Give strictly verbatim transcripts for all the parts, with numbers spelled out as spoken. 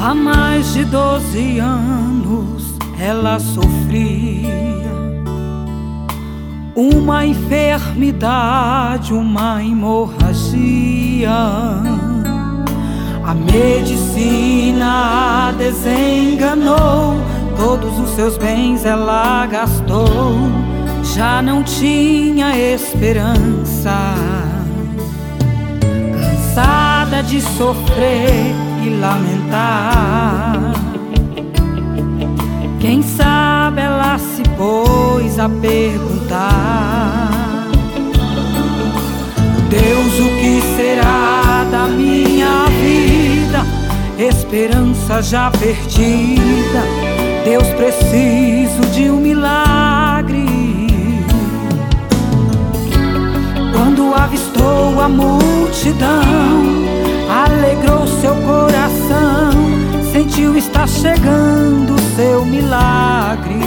Há mais de doze anos ela sofria uma enfermidade, uma hemorragia. A medicina a desenganou, todos os seus bens ela gastou, já não tinha esperança. Cansada de sofrer e lamentar, quem sabe ela se pôs a perguntar: Deus, o que será da minha vida? Esperança já perdida. Deus, preciso de um milagre. Quando avistou a multidão, alegrou seu coração, sentiu estar chegando o seu milagre.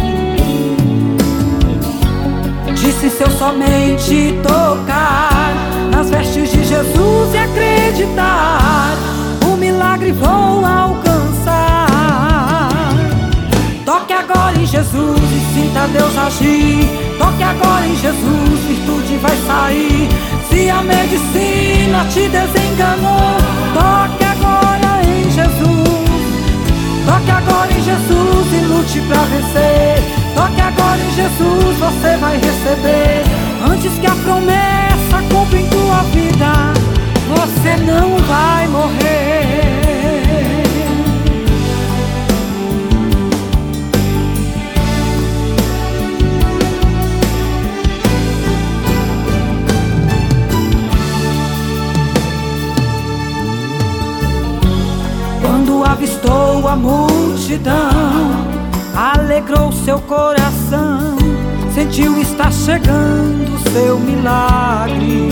Disse: se eu somente tocar nas vestes de Jesus e acreditar, o milagre vou alcançar. Toque agora em Jesus e sinta Deus agir. Toque agora em Jesus, virtude vai sair. Se a medicina te desenganou, toque agora em Jesus. Toque agora em Jesus e lute pra vencer. Toque agora em Jesus, você vai receber. Antes que a promessa cumpra em tua vida, você não vai morrer. Quando avistou a multidão, alegrou seu coração, sentiu estar chegando o seu milagre.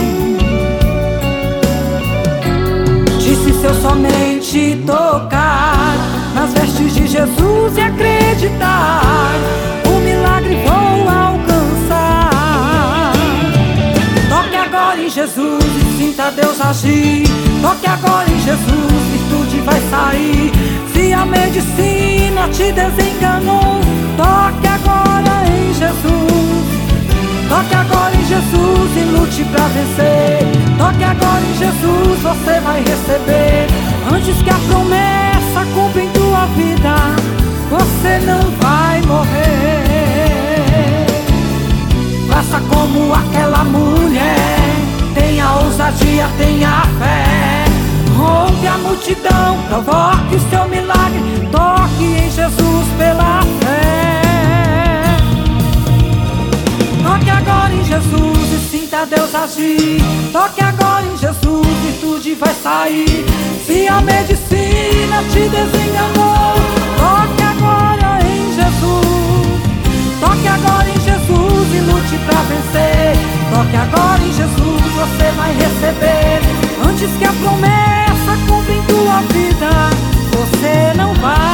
Disse: se eu somente tocar nas vestes de Jesus e acreditar, o milagre vou alcançar. Toque agora em Jesus e sinta Deus agir. Toque agora em Jesus, virtude vai sair. Se a medicina te desenganou, toque agora em Jesus. Toque agora em Jesus e lute pra vencer. Toque agora em Jesus, você vai receber. Antes que a promessa cumpra em tua vida, você não vai morrer. Faça como aquela mulher, tenha ousadia, tenha fé. Rompe a multidão, provoque o seu milagre. Toque em Jesus pela fé. Toque agora em Jesus e sinta Deus agir. Toque agora em Jesus, virtude vai sair. Se a medicina te desenganou, toque agora em Jesus. Toque agora em Jesus e lute pra vencer. Toque agora em Jesus, você vai receber. Antes que a promessa cumpra em tua vida, você não vai